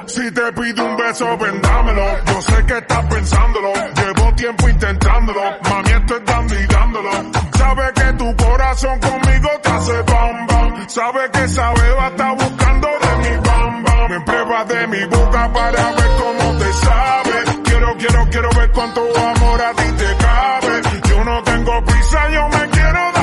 Si te pido un beso, ven dámelo. Yo sé que estás pensándolo. Llevo tiempo intentándolo. Mami, estoy dando y dándolo. Sabe que tu corazón conmigo te hace bam bam. Sabe que esa beba está buscando de mi bam bam. Me pruebas de mi boca para ver cómo te sabe. Quiero ver cuánto amor a ti te cabe. Yo no tengo prisa, yo me quiero dar.